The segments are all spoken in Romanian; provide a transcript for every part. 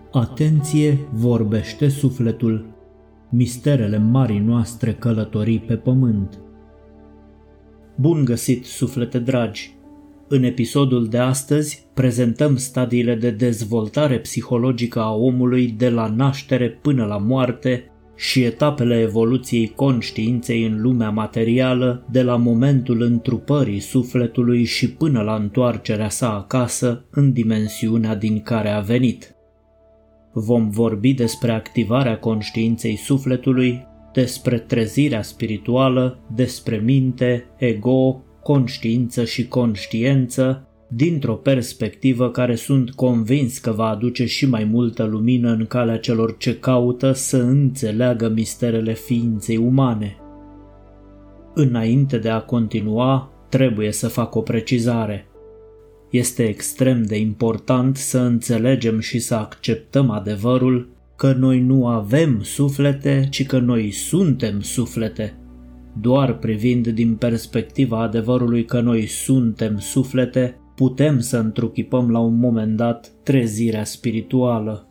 Atenție, vorbește sufletul. Misterele marii noastre călătorii pe pământ. Bun găsit, suflete dragi! În episodul de astăzi prezentăm stadiile de dezvoltare psihologică a omului de la naștere până la moarte și etapele evoluției conștiinței în lumea materială de la momentul întrupării sufletului și până la întoarcerea sa acasă în dimensiunea din care a venit. Vom vorbi despre activarea conștiinței sufletului, despre trezirea spirituală, despre minte, ego, conștiință și conștiență, dintr-o perspectivă care sunt convins că va aduce și mai multă lumină în calea celor ce caută să înțeleagă misterele ființei umane. Înainte de a continua, trebuie să fac o precizare. Este extrem de important să înțelegem și să acceptăm adevărul că noi nu avem suflete, ci că noi suntem suflete. Doar privind din perspectiva adevărului că noi suntem suflete, putem să întruchipăm la un moment dat trezirea spirituală.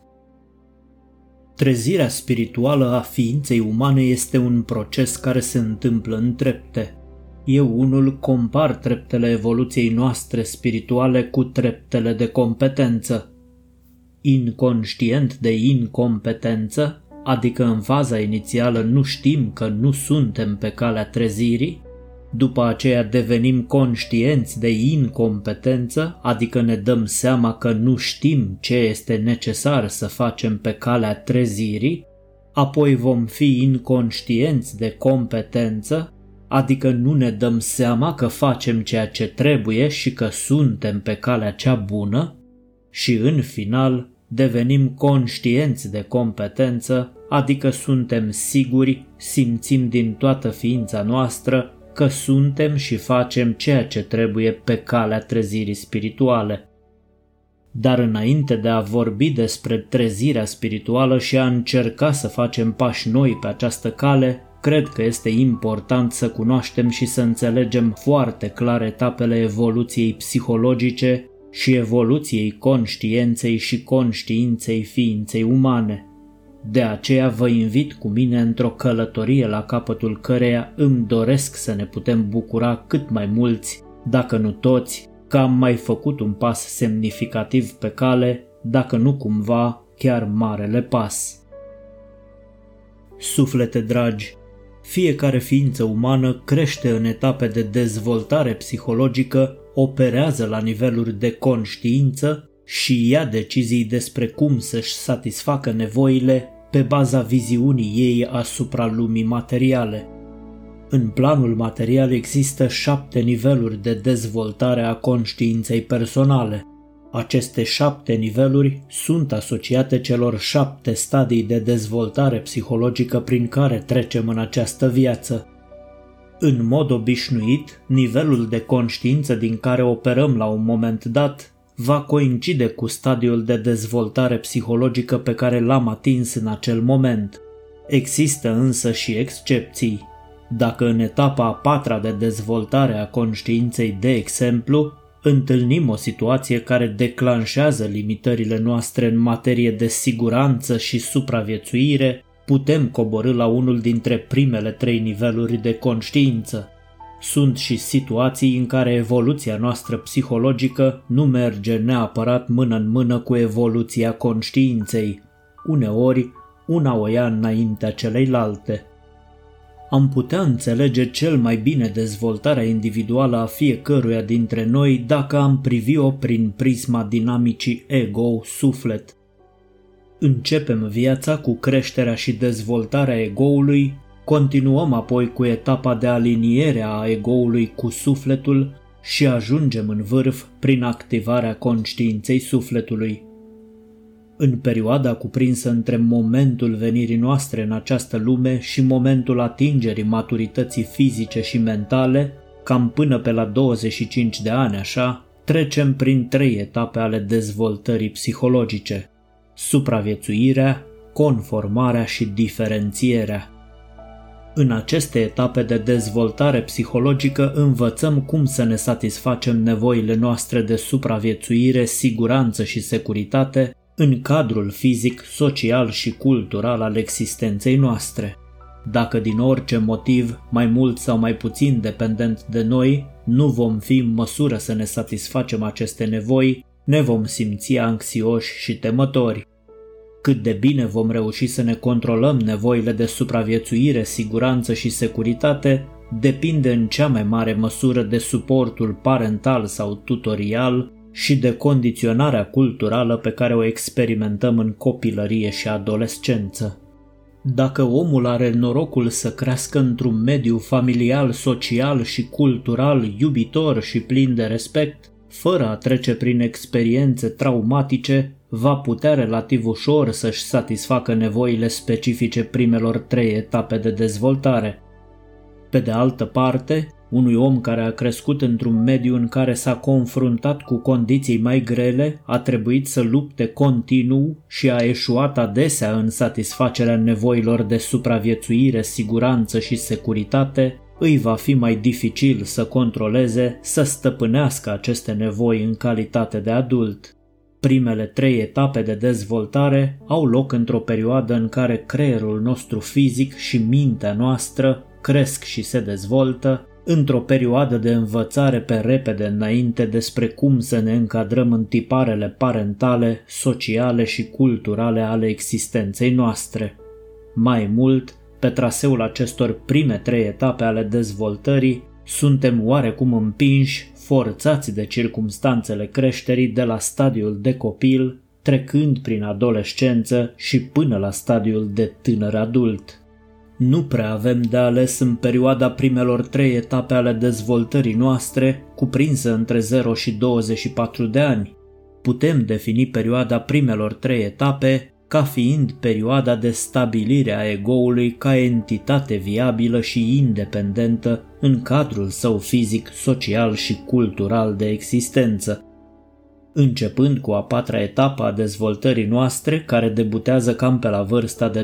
Trezirea spirituală a ființei umane este un proces care se întâmplă în trepte. Eu unul compar treptele evoluției noastre spirituale cu treptele de competență. Inconștient de incompetență, adică în faza inițială nu știm că nu suntem pe calea trezirii, după aceea devenim conștienți de incompetență, adică ne dăm seama că nu știm ce este necesar să facem pe calea trezirii, apoi vom fi inconștienți de competență, adică nu ne dăm seama că facem ceea ce trebuie și că suntem pe calea cea bună, și în final devenim conștienți de competență, adică suntem siguri, simțim din toată ființa noastră că suntem și facem ceea ce trebuie pe calea trezirii spirituale. Dar înainte de a vorbi despre trezirea spirituală și a încerca să facem pași noi pe această cale, cred că este important să cunoaștem și să înțelegem foarte clar etapele evoluției psihologice și evoluției conștiinței și conștiinței ființei umane. De aceea vă invit cu mine într-o călătorie la capătul căreia îmi doresc să ne putem bucura cât mai mulți, dacă nu toți, că am mai făcut un pas semnificativ pe cale, dacă nu cumva chiar marele pas. Suflete dragi, fiecare ființă umană crește în etape de dezvoltare psihologică, operează la niveluri de conștiință și ia decizii despre cum să-și satisfacă nevoile pe baza viziunii ei asupra lumii materiale. În planul material există 7 niveluri de dezvoltare a conștiinței personale. Aceste 7 niveluri sunt asociate celor 7 stadii de dezvoltare psihologică prin care trecem în această viață. În mod obișnuit, nivelul de conștiință din care operăm la un moment dat va coincide cu stadiul de dezvoltare psihologică pe care l-am atins în acel moment. Există însă și excepții. Dacă în etapa a 4-a de dezvoltare a conștiinței, de exemplu, întâlnim o situație care declanșează limitările noastre în materie de siguranță și supraviețuire, putem coborî la unul dintre primele 3 niveluri de conștiință. Sunt și situații în care evoluția noastră psihologică nu merge neapărat mână în mână cu evoluția conștiinței. Uneori, una o ia înaintea celeilalte. Am putea înțelege cel mai bine dezvoltarea individuală a fiecăruia dintre noi dacă am privi-o prin prisma dinamicii ego-suflet. Începem viața cu creșterea și dezvoltarea egoului, continuăm apoi cu etapa de aliniere a egoului cu sufletul și ajungem în vârf prin activarea conștiinței sufletului. În perioada cuprinsă între momentul venirii noastre în această lume și momentul atingerii maturității fizice și mentale, cam până pe la 25 de ani așa, trecem prin 3 etape ale dezvoltării psihologice: supraviețuirea, conformarea și diferențierea. În aceste etape de dezvoltare psihologică învățăm cum să ne satisfacem nevoile noastre de supraviețuire, siguranță și securitate în cadrul fizic, social și cultural al existenței noastre. Dacă din orice motiv, mai mult sau mai puțin dependent de noi, nu vom fi în măsură să ne satisfacem aceste nevoi, ne vom simți anxioși și temători. Cât de bine vom reuși să ne controlăm nevoile de supraviețuire, siguranță și securitate, depinde în cea mai mare măsură de suportul parental sau tutorial și de condiționarea culturală pe care o experimentăm în copilărie și adolescență. Dacă omul are norocul să crească într-un mediu familial, social și cultural iubitor și plin de respect, fără a trece prin experiențe traumatice, va putea relativ ușor să-și satisfacă nevoile specifice primelor 3 etape de dezvoltare. Pe de altă parte, unui om care a crescut într-un mediu în care s-a confruntat cu condiții mai grele, a trebuit să lupte continuu și a eșuat adesea în satisfacerea nevoilor de supraviețuire, siguranță și securitate, îi va fi mai dificil să controleze, să stăpânească aceste nevoi în calitate de adult. Primele 3 etape de dezvoltare au loc într-o perioadă în care creierul nostru fizic și mintea noastră cresc și se dezvoltă, într-o perioadă de învățare pe repede înainte despre cum să ne încadrăm în tiparele parentale, sociale și culturale ale existenței noastre. Mai mult, pe traseul acestor prime 3 etape ale dezvoltării, suntem oarecum împinși, forțați de circumstanțele creșterii de la stadiul de copil, trecând prin adolescență și până la stadiul de tânăr adult. Nu prea avem de ales în perioada primelor 3 etape ale dezvoltării noastre, cuprinsă între 0 și 24 de ani. Putem defini perioada primelor 3 etape ca fiind perioada de stabilire a ego-ului ca entitate viabilă și independentă în cadrul său fizic, social și cultural de existență. Începând cu a 4-a etapă a dezvoltării noastre, care debutează cam pe la vârsta de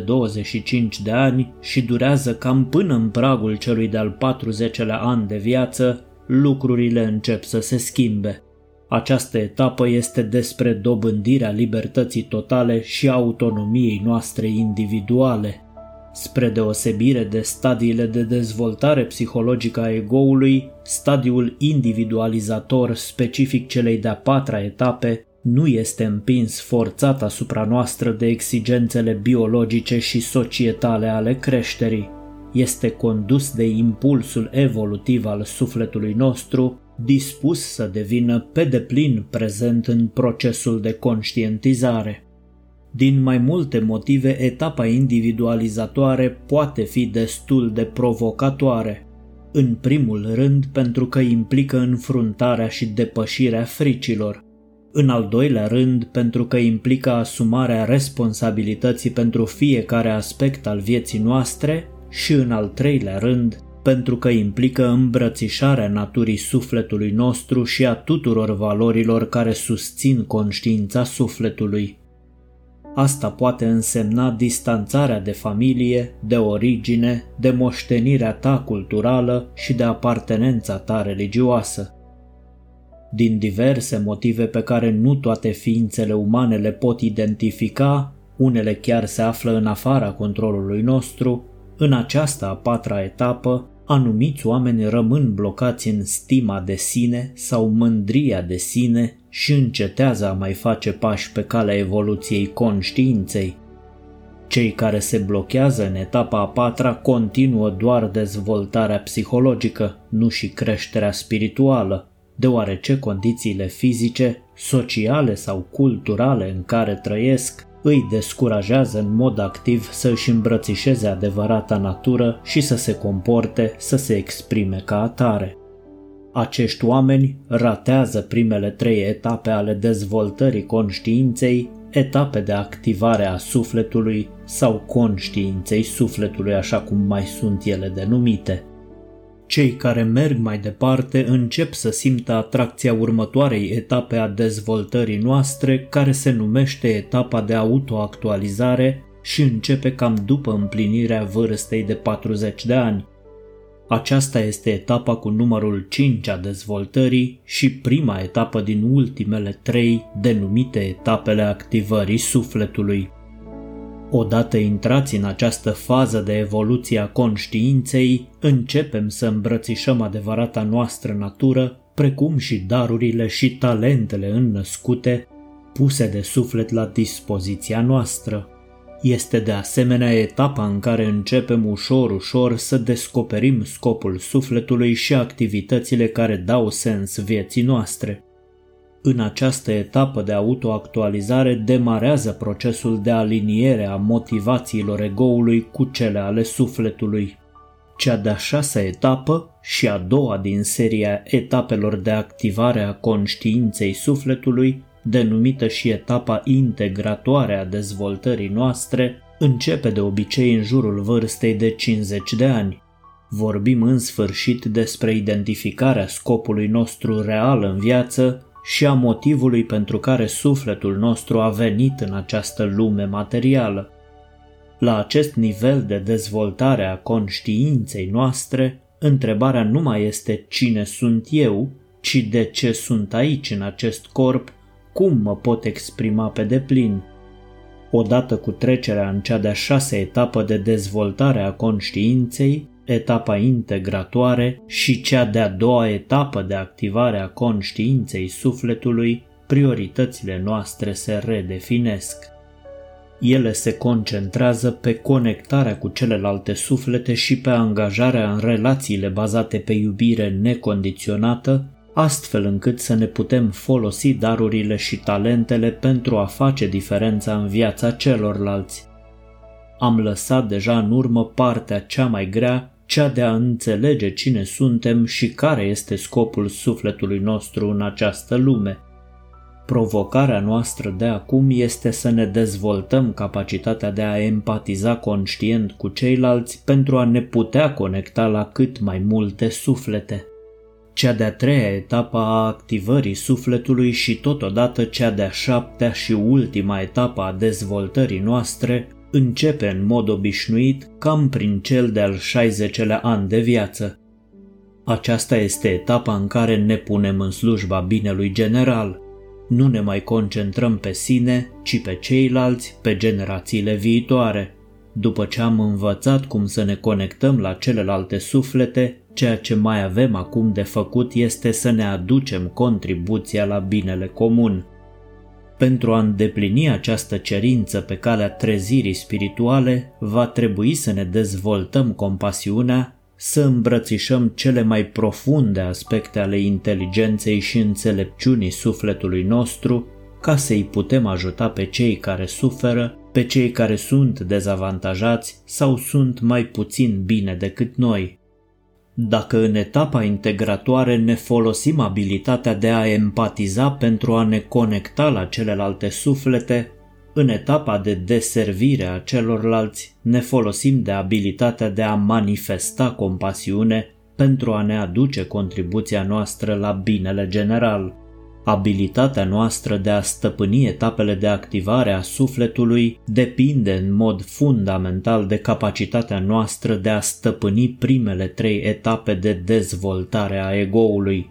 25 de ani și durează cam până în pragul celui de-al 40-lea an de viață, lucrurile încep să se schimbe. Această etapă este despre dobândirea libertății totale și autonomiei noastre individuale. Spre deosebire de stadiile de dezvoltare psihologică a ego-ului, stadiul individualizator specific celei de-a 4-a etape nu este împins forțat asupra noastră de exigențele biologice și societale ale creșterii. Este condus de impulsul evolutiv al sufletului nostru, dispus să devină pe deplin prezent în procesul de conștientizare. Din mai multe motive, etapa individualizatoare poate fi destul de provocatoare. În primul rând, pentru că implică înfruntarea și depășirea fricilor. În al doilea rând, pentru că implică asumarea responsabilității pentru fiecare aspect al vieții noastre și în al treilea rând, pentru că implică îmbrățișarea naturii sufletului nostru și a tuturor valorilor care susțin conștiința sufletului. Asta poate însemna distanțarea de familie, de origine, de moștenirea ta culturală și de apartenența ta religioasă. Din diverse motive pe care nu toate ființele umane le pot identifica, unele chiar se află în afara controlului nostru, în această a 4-a etapă, anumiți oameni rămân blocați în stima de sine sau mândria de sine și încetează a mai face pași pe calea evoluției conștiinței. Cei care se blochează în etapa a 4-a continuă doar dezvoltarea psihologică, nu și creșterea spirituală, deoarece condițiile fizice, sociale sau culturale în care trăiesc îi descurajează în mod activ să își îmbrățișeze adevărata natură și să se comporte, să se exprime ca atare. Acești oameni ratează primele 3 etape ale dezvoltării conștiinței, etape de activare a sufletului sau conștiinței sufletului, așa cum mai sunt ele denumite. Cei care merg mai departe încep să simtă atracția următoarei etape a dezvoltării noastre, care se numește etapa de autoactualizare și începe cam după împlinirea vârstei de 40 de ani. Aceasta este etapa cu numărul 5 a dezvoltării și prima etapă din ultimele 3, denumite etapele activării sufletului. Odată intrați în această fază de evoluție a conștiinței, începem să îmbrățișăm adevărata noastră natură, precum și darurile și talentele înnăscute, puse de suflet la dispoziția noastră. Este de asemenea etapa în care începem ușor să descoperim scopul sufletului și activitățile care dau sens vieții noastre. În această etapă de autoactualizare demarează procesul de aliniere a motivațiilor egoului cu cele ale sufletului. Cea de-a 6-a etapă și a doua din seria etapelor de activare a conștiinței sufletului, denumită și etapa integratoare a dezvoltării noastre, începe de obicei în jurul vârstei de 50 de ani. Vorbim în sfârșit despre identificarea scopului nostru real în viață și a motivului pentru care sufletul nostru a venit în această lume materială. La acest nivel de dezvoltare a conștiinței noastre, întrebarea nu mai este cine sunt eu, ci de ce sunt aici în acest corp, cum mă pot exprima pe deplin. Odată cu trecerea în cea de-a 6-a etapă de dezvoltare a conștiinței, etapa integratoare, și cea de-a 2-a etapă de activare a conștiinței sufletului, prioritățile noastre se redefinesc. Ele se concentrează pe conectarea cu celelalte suflete și pe angajarea în relațiile bazate pe iubire necondiționată, astfel încât să ne putem folosi darurile și talentele pentru a face diferența în viața celorlalți. Am lăsat deja în urmă partea cea mai grea, cea de a înțelege cine suntem și care este scopul sufletului nostru în această lume. Provocarea noastră de acum este să ne dezvoltăm capacitatea de a empatiza conștient cu ceilalți pentru a ne putea conecta la cât mai multe suflete. Cea de-a 3-a etapă a activării sufletului și totodată cea de-a 7-a și ultima etapă a dezvoltării noastre începe în mod obișnuit cam prin cel de-al 60-lea an de viață. Aceasta este etapa în care ne punem în slujba binelui general. Nu ne mai concentrăm pe sine, ci pe ceilalți, pe generațiile viitoare. După ce am învățat cum să ne conectăm la celelalte suflete, ceea ce mai avem acum de făcut este să ne aducem contribuția la binele comun. Pentru a îndeplini această cerință pe calea trezirii spirituale, va trebui să ne dezvoltăm compasiunea, să îmbrățișăm cele mai profunde aspecte ale inteligenței și înțelepciunii sufletului nostru, ca să-i putem ajuta pe cei care suferă, pe cei care sunt dezavantajați sau sunt mai puțin bine decât noi. Dacă în etapa integratoare ne folosim abilitatea de a empatiza pentru a ne conecta la celelalte suflete, în etapa de deservire a celorlalți ne folosim de abilitatea de a manifesta compasiune pentru a ne aduce contribuția noastră la binele general. Abilitatea noastră de a stăpâni etapele de activare a sufletului depinde în mod fundamental de capacitatea noastră de a stăpâni primele 3 etape de dezvoltare a egoului.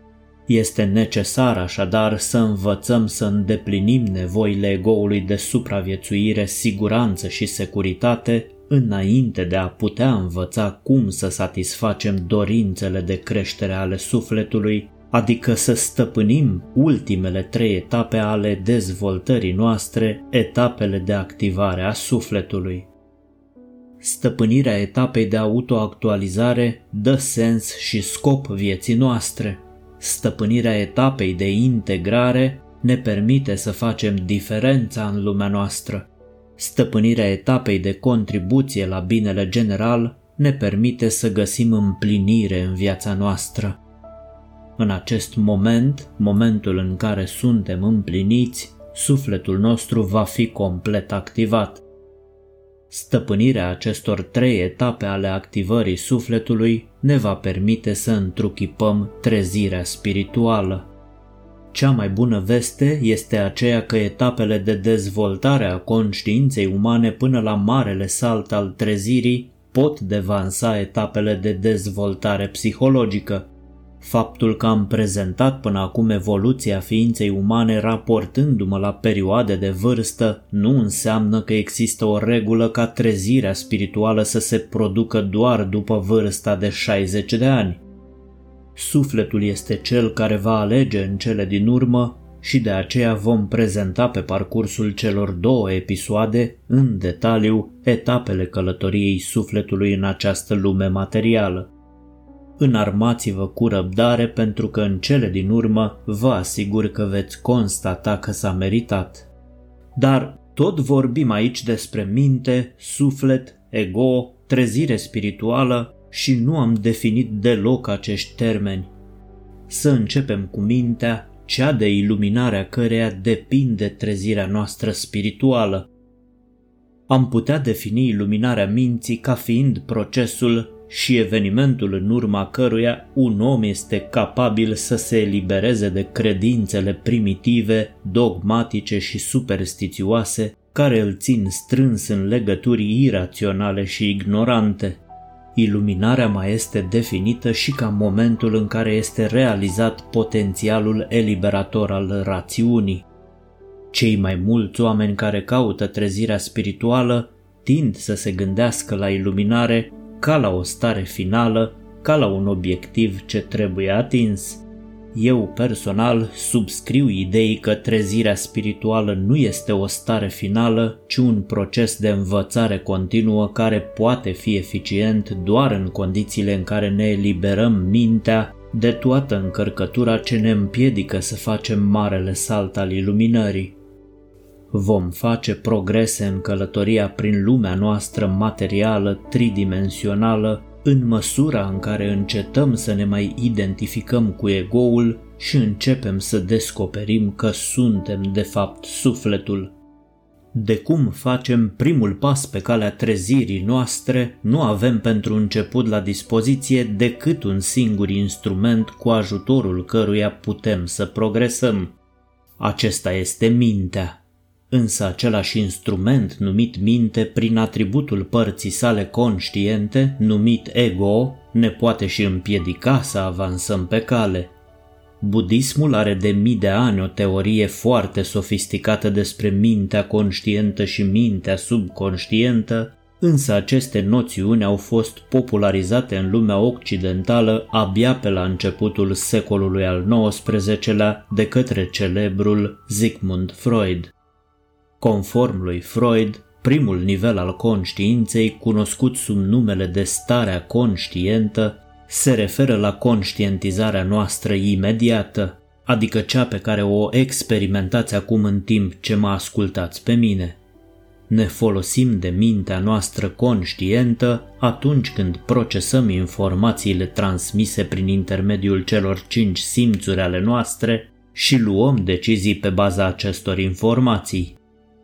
Este necesar așadar să învățăm să îndeplinim nevoile egoului de supraviețuire, siguranță și securitate, înainte de a putea învăța cum să satisfacem dorințele de creștere ale sufletului, adică să stăpânim ultimele 3 etape ale dezvoltării noastre, etapele de activare a sufletului. Stăpânirea etapei de autoactualizare dă sens și scop vieții noastre. Stăpânirea etapei de integrare ne permite să facem diferența în lumea noastră. Stăpânirea etapei de contribuție la binele general ne permite să găsim împlinire în viața noastră. În acest moment, momentul în care suntem împliniți, sufletul nostru va fi complet activat. Stăpânirea acestor 3 etape ale activării sufletului ne va permite să întruchipăm trezirea spirituală. Cea mai bună veste este aceea că etapele de dezvoltare a conștiinței umane până la marele salt al trezirii pot devansa etapele de dezvoltare psihologică. Faptul că am prezentat până acum evoluția ființei umane raportându-mă la perioade de vârstă nu înseamnă că există o regulă ca trezirea spirituală să se producă doar după vârsta de 60 de ani. Sufletul este cel care va alege în cele din urmă și de aceea vom prezenta pe parcursul celor 2 episoade, în detaliu, etapele călătoriei sufletului în această lume materială. Înarmați-vă cu răbdare pentru că în cele din urmă vă asigur că veți constata că s-a meritat. Dar tot vorbim aici despre minte, suflet, ego, trezire spirituală și nu am definit deloc acești termeni. Să începem cu mintea, cea de iluminarea căreia depinde trezirea noastră spirituală. Am putea defini iluminarea minții ca fiind procesul și evenimentul în urma căruia un om este capabil să se elibereze de credințele primitive, dogmatice și superstițioase care îl țin strâns în legături iraționale și ignorante. Iluminarea mai este definită și ca momentul în care este realizat potențialul eliberator al rațiunii. Cei mai mulți oameni care caută trezirea spirituală tind să se gândească la iluminare ca la o stare finală, ca la un obiectiv ce trebuie atins. Eu personal subscriu ideii că trezirea spirituală nu este o stare finală, ci un proces de învățare continuă care poate fi eficient doar în condițiile în care ne eliberăm mintea de toată încărcătura ce ne împiedică să facem marele salt al iluminării. Vom face progrese în călătoria prin lumea noastră materială, tridimensională, în măsura în care încetăm să ne mai identificăm cu ego-ul și începem să descoperim că suntem de fapt sufletul. De cum facem primul pas pe calea trezirii noastre, nu avem pentru început la dispoziție decât un singur instrument cu ajutorul căruia putem să progresăm. Acesta este mintea. Însă același instrument numit minte prin atributul părții sale conștiente, numit ego, ne poate și împiedica să avansăm pe cale. Budismul are de mii de ani o teorie foarte sofisticată despre mintea conștientă și mintea subconștientă, însă aceste noțiuni au fost popularizate în lumea occidentală abia pe la începutul secolului al XIX-lea de către celebrul Sigmund Freud. Conform lui Freud, primul nivel al conștiinței, cunoscut sub numele de starea conștientă, se referă la conștientizarea noastră imediată, adică cea pe care o experimentați acum în timp ce mă ascultați pe mine. Ne folosim de mintea noastră conștientă atunci când procesăm informațiile transmise prin intermediul celor 5 simțuri ale noastre și luăm decizii pe baza acestor informații.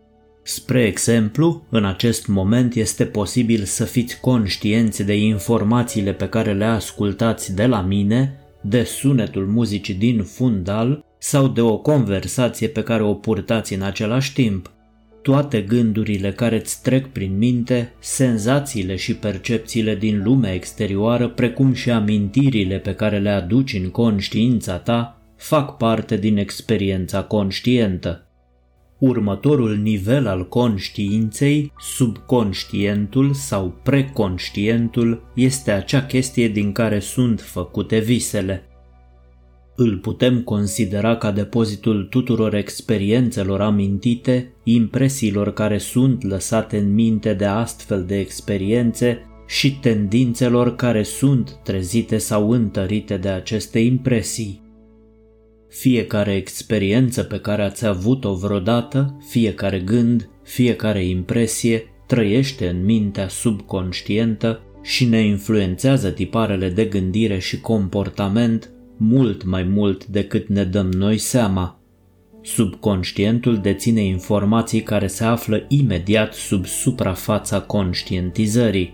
Spre exemplu, în acest moment este posibil să fiți conștienți de informațiile pe care le ascultați de la mine, de sunetul muzicii din fundal sau de o conversație pe care o purtați în același timp. Toate gândurile care îți trec prin minte, senzațiile și percepțiile din lumea exterioară, precum și amintirile pe care le aduci în conștiința ta, fac parte din experiența conștientă. Următorul nivel al conștiinței, subconștientul sau preconștientul, este acea chestie din care sunt făcute visele. Îl putem considera ca depozitul tuturor experiențelor amintite, impresiilor care sunt lăsate în minte de astfel de experiențe și tendințelor care sunt trezite sau întărite de aceste impresii. Fiecare experiență pe care ați avut-o vreodată, fiecare gând, fiecare impresie, trăiește în mintea subconștientă și ne influențează tiparele de gândire și comportament mult mai mult decât ne dăm noi seama. Subconștientul deține informații care se află imediat sub suprafața conștientizării.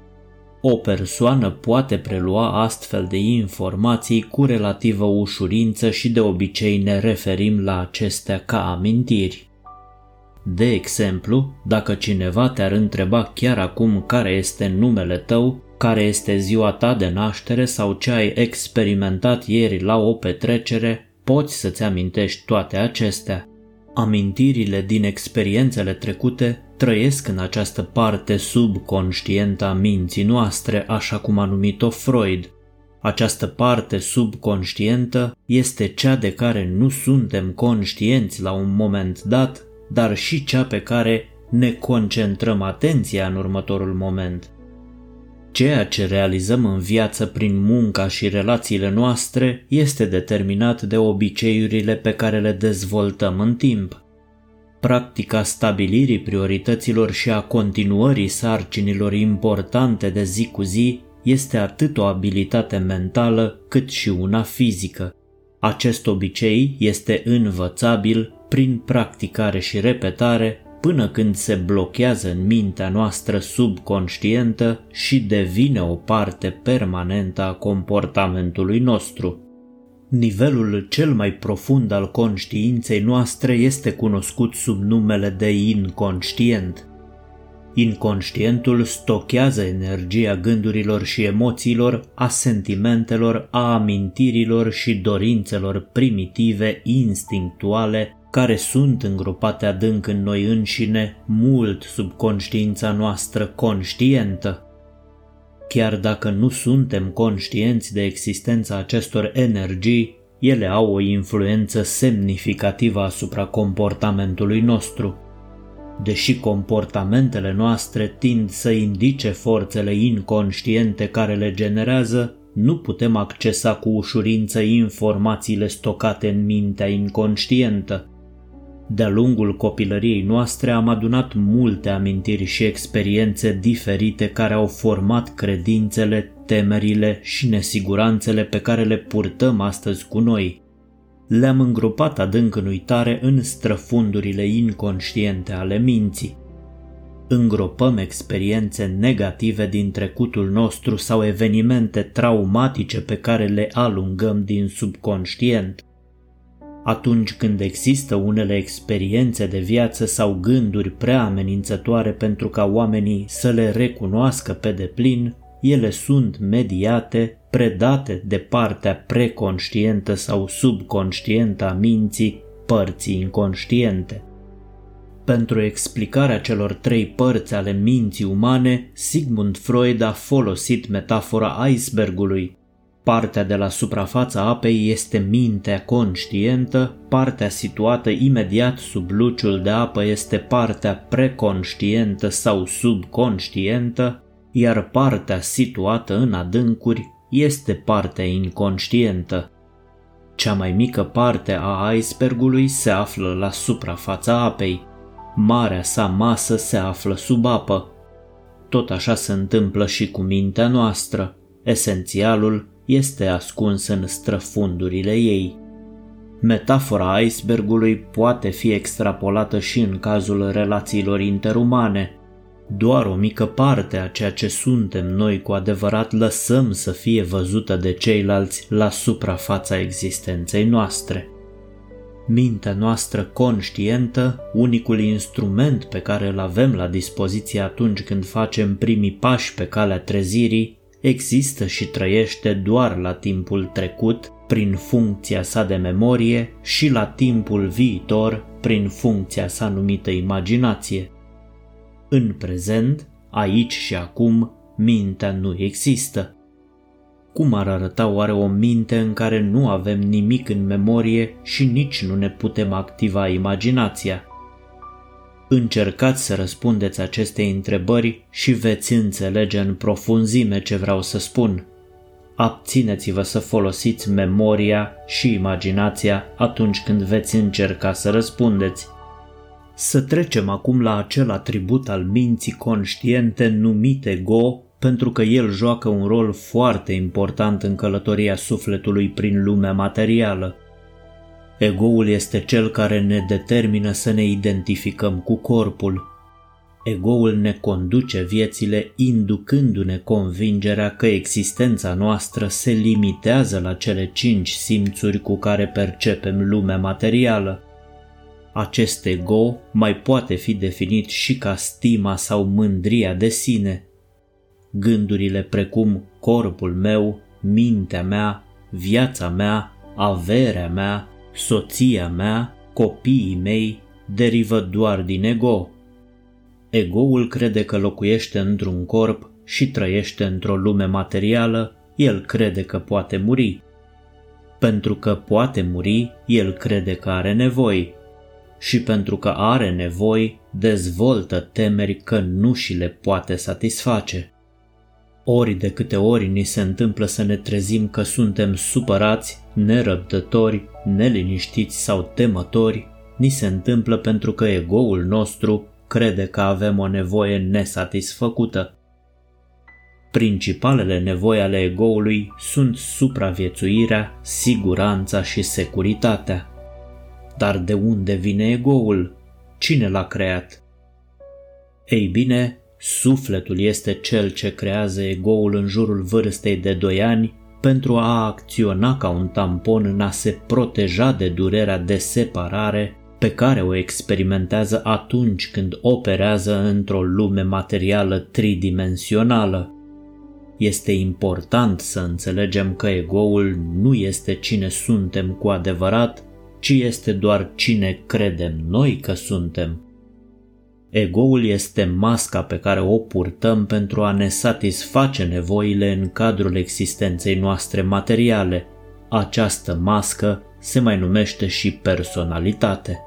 O persoană poate prelua astfel de informații cu relativă ușurință și de obicei ne referim la acestea ca amintiri. De exemplu, dacă cineva te-ar întreba chiar acum care este numele tău, care este ziua ta de naștere sau ce ai experimentat ieri la o petrecere, poți să-ți amintești toate acestea. Amintirile din experiențele trecute trăiesc în această parte subconștientă a minții noastre, așa cum a numit-o Freud. Această parte subconștientă este cea de care nu suntem conștienți la un moment dat, dar și cea pe care ne concentrăm atenția în următorul moment. Ceea ce realizăm în viață prin munca și relațiile noastre este determinat de obiceiurile pe care le dezvoltăm în timp. Practica stabilirii priorităților și a continuării sarcinilor importante de zi cu zi este atât o abilitate mentală cât și una fizică. Acest obicei este învățabil prin practicare și repetare până când se blochează în mintea noastră subconștientă și devine o parte permanentă a comportamentului nostru. Nivelul cel mai profund al conștiinței noastre este cunoscut sub numele de inconștient. Inconștientul stochează energia gândurilor și emoțiilor, a sentimentelor, a amintirilor și dorințelor primitive, instinctuale, care sunt îngropate adânc în noi înșine, mult sub conștiința noastră conștientă. Chiar dacă nu suntem conștienți de existența acestor energii, ele au o influență semnificativă asupra comportamentului nostru. Deși comportamentele noastre tind să indice forțele inconștiente care le generează, nu putem accesa cu ușurință informațiile stocate în mintea inconștientă. De-a lungul copilăriei noastre am adunat multe amintiri și experiențe diferite care au format credințele, temerile și nesiguranțele pe care le purtăm astăzi cu noi. Le-am îngropat adânc în uitare în străfundurile inconștiente ale minții. Îngropăm experiențe negative din trecutul nostru sau evenimente traumatice pe care le alungăm din subconștient. Atunci când există unele experiențe de viață sau gânduri prea amenințătoare pentru ca oamenii să le recunoască pe deplin, ele sunt mediate, predate de partea preconștientă sau subconștientă a minții, părții inconștiente. Pentru explicarea celor trei părți ale minții umane, Sigmund Freud a folosit metafora icebergului. Partea de la suprafața apei este mintea conștientă, partea situată imediat sub luciul de apă este partea preconștientă sau subconștientă, iar partea situată în adâncuri este partea inconștientă. Cea mai mică parte a icebergului se află la suprafața apei. Marea sa masă se află sub apă. Tot așa se întâmplă și cu mintea noastră. Esențialul este ascuns în străfundurile ei. Metafora icebergului poate fi extrapolată și în cazul relațiilor interumane. Doar o mică parte a ceea ce suntem noi cu adevărat lăsăm să fie văzută de ceilalți la suprafața existenței noastre. Mintea noastră conștientă, unicul instrument pe care îl avem la dispoziție atunci când facem primii pași pe calea trezirii, există și trăiește doar la timpul trecut, prin funcția sa de memorie, și la timpul viitor, prin funcția sa numită imaginație. În prezent, aici și acum, mintea nu există. Cum ar arăta oare o minte în care nu avem nimic în memorie și nici nu ne putem activa imaginația? Încercați să răspundeți acestei întrebări și veți înțelege în profunzime ce vreau să spun. Abțineți-vă să folosiți memoria și imaginația atunci când veți încerca să răspundeți. Să trecem acum la acel atribut al minții conștiente numit ego, pentru că el joacă un rol foarte important în călătoria sufletului prin lumea materială. Egoul este cel care ne determină să ne identificăm cu corpul. Egoul ne conduce viețile inducându-ne convingerea că existența noastră se limitează la cele 5 simțuri cu care percepem lumea materială. Acest ego mai poate fi definit și ca stima sau mândria de sine. Gândurile precum corpul meu, mintea mea, viața mea, averea mea, soția mea, copiii mei, derivă doar din ego. Egoul crede că locuiește într-un corp și trăiește într-o lume materială, el crede că poate muri. Pentru că poate muri, el crede că are nevoi. Și pentru că are nevoi, dezvoltă temeri că nu și le poate satisface. Ori de câte ori ni se întâmplă să ne trezim că suntem supărați, nerăbdători, neliniștiți sau temători, ni se întâmplă pentru că egoul nostru crede că avem o nevoie nesatisfăcută. Principalele nevoi ale egoului sunt supraviețuirea, siguranța și securitatea. Dar de unde vine egoul? Cine l-a creat? Ei bine, sufletul este cel ce creează egoul în jurul vârstei de 2 ani pentru a acționa ca un tampon în a se proteja de durerea de separare pe care o experimentează atunci când operează într-o lume materială tridimensională. Este important să înțelegem că egoul nu este cine suntem cu adevărat, ci este doar cine credem noi că suntem. Egoul este masca pe care o purtăm pentru a ne satisface nevoile în cadrul existenței noastre materiale. Această mască se mai numește și personalitate.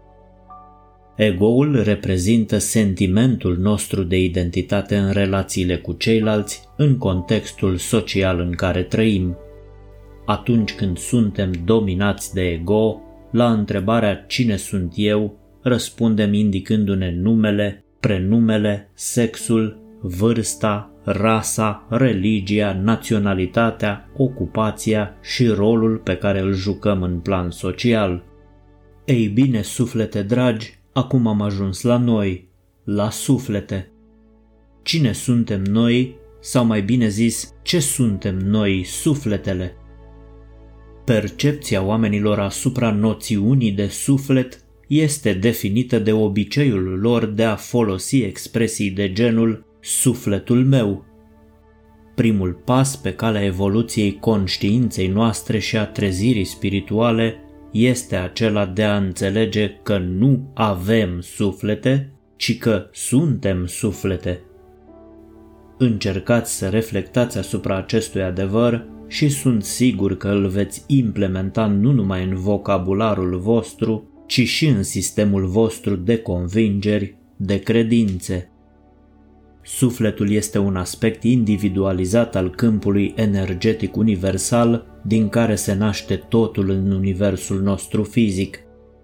Egoul reprezintă sentimentul nostru de identitate în relațiile cu ceilalți, în contextul social în care trăim. Atunci când suntem dominați de ego, la întrebarea cine sunt eu, răspundem indicându-ne numele, prenumele, sexul, vârsta, rasa, religia, naționalitatea, ocupația și rolul pe care îl jucăm în plan social. Ei bine, suflete dragi, acum am ajuns la noi, la suflete. Cine suntem noi, sau mai bine zis, ce suntem noi, sufletele? Percepția oamenilor asupra noțiunii de suflet este definită de obiceiul lor de a folosi expresii de genul sufletul meu. Primul pas pe calea evoluției conștiinței noastre și a trezirii spirituale este acela de a înțelege că nu avem suflete, ci că suntem suflete. Încercați să reflectați asupra acestui adevăr și sunt sigur că îl veți implementa nu numai în vocabularul vostru, ci și în sistemul vostru de convingeri, de credințe. Sufletul este un aspect individualizat al câmpului energetic universal din care se naște totul în universul nostru fizic.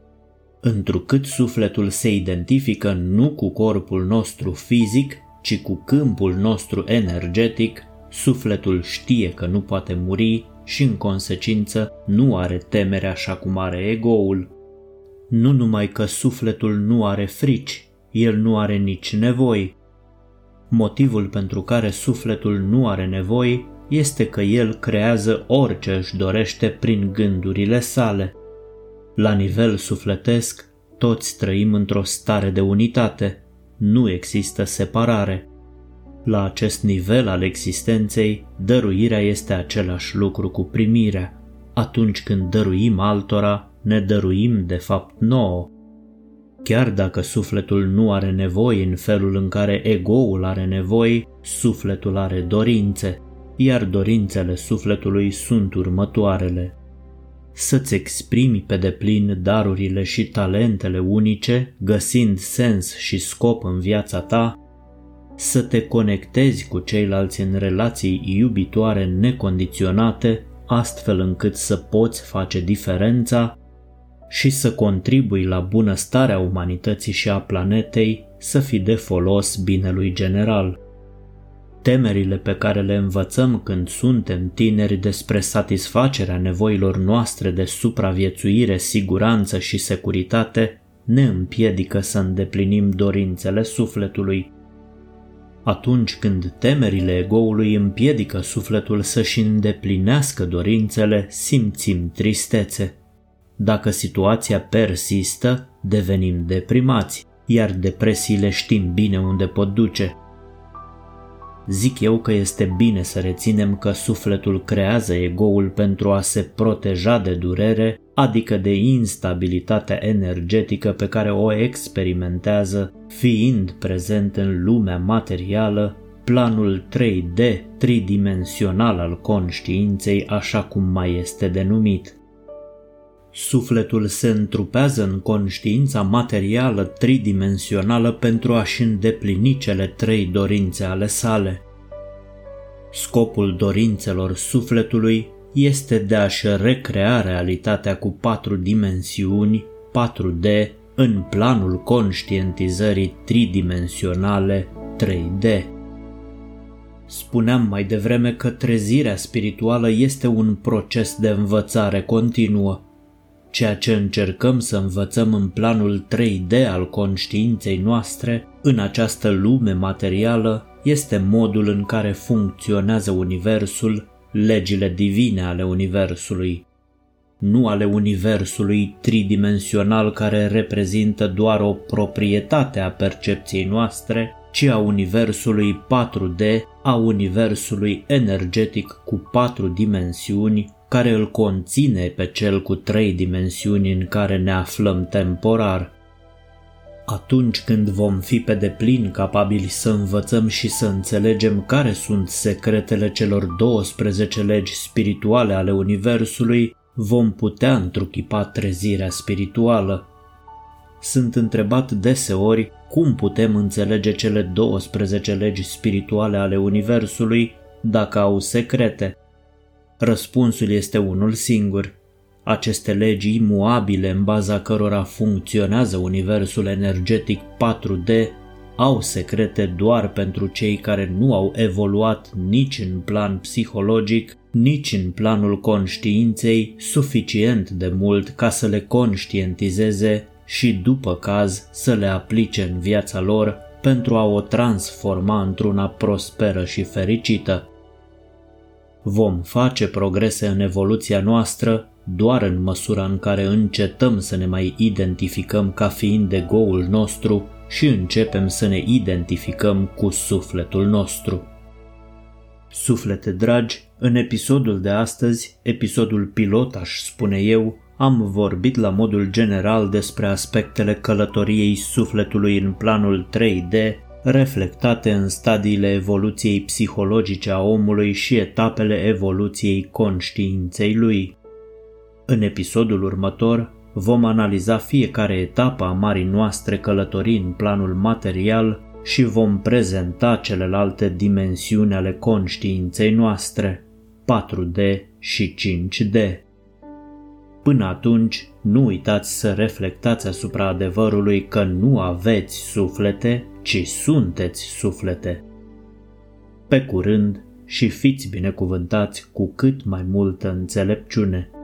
Întrucât sufletul se identifică nu cu corpul nostru fizic, ci cu câmpul nostru energetic, sufletul știe că nu poate muri și în consecință nu are temere așa cum are egoul. Nu numai că sufletul nu are frici, el nu are nici nevoi. Motivul pentru care sufletul nu are nevoi este că el creează orice își dorește prin gândurile sale. La nivel sufletesc, toți trăim într-o stare de unitate, nu există separare. La acest nivel al existenței, dăruirea este același lucru cu primirea. Atunci când dăruim altora, ne dăruim de fapt nouă. Chiar dacă sufletul nu are nevoi în felul în care egoul are nevoi, sufletul are dorințe, iar dorințele sufletului sunt următoarele. Să-ți exprimi pe deplin darurile și talentele unice, găsind sens și scop în viața ta, să te conectezi cu ceilalți în relații iubitoare necondiționate, astfel încât să poți face diferența și să contribui la bunăstarea umanității și a planetei, să fii de folos binelui general. Temerile pe care le învățăm când suntem tineri despre satisfacerea nevoilor noastre de supraviețuire, siguranță și securitate ne împiedică să îndeplinim dorințele sufletului. Atunci când temerile egoului împiedică sufletul să-și îndeplinească dorințele, simțim tristețe. Dacă situația persistă, devenim deprimați, iar depresiile știm bine unde pot duce. Zic eu că este bine să reținem că sufletul creează ego-ul pentru a se proteja de durere, adică de instabilitatea energetică pe care o experimentează fiind prezent în lumea materială, planul 3D, tridimensional al conștiinței, așa cum mai este denumit. Sufletul se întrupează în conștiința materială tridimensională pentru a-și îndeplini cele 3 dorințe ale sale. Scopul dorințelor sufletului este de a-și recrea realitatea cu 4 dimensiuni, 4D, în planul conștientizării tridimensionale 3D. Spuneam mai devreme că trezirea spirituală este un proces de învățare continuă. Ceea ce încercăm să învățăm în planul 3D al conștiinței noastre, în această lume materială, este modul în care funcționează universul, legile divine ale universului. Nu ale universului tridimensional care reprezintă doar o proprietate a percepției noastre, ci a universului 4D, a universului energetic cu 4 dimensiuni, care îl conține pe cel cu 3 dimensiuni în care ne aflăm temporar. Atunci când vom fi pe deplin capabili să învățăm și să înțelegem care sunt secretele celor 12 legi spirituale ale universului, vom putea întruchipa trezirea spirituală. Sunt întrebat deseori cum putem înțelege cele 12 legi spirituale ale universului dacă au secrete. Răspunsul este unul singur. Aceste legi imuabile în baza cărora funcționează universul energetic 4D au secrete doar pentru cei care nu au evoluat nici în plan psihologic, nici în planul conștiinței suficient de mult ca să le conștientizeze și, după caz, să le aplice în viața lor pentru a o transforma într-una prosperă și fericită. Vom face progrese în evoluția noastră doar în măsura în care încetăm să ne mai identificăm ca fiind ego-ul nostru și începem să ne identificăm cu sufletul nostru. Suflete dragi, în episodul de astăzi, episodul pilot aș spune eu, am vorbit la modul general despre aspectele călătoriei sufletului în planul 3D, reflectate în stadiile evoluției psihologice a omului și etapele evoluției conștiinței lui. În episodul următor vom analiza fiecare etapă a marii noastre călătorii în planul material și vom prezenta celelalte dimensiuni ale conștiinței noastre, 4D și 5D. Până atunci, nu uitați să reflectați asupra adevărului că nu aveți suflete, ci sunteți suflete. Pe curând și fiți binecuvântați cu cât mai multă înțelepciune.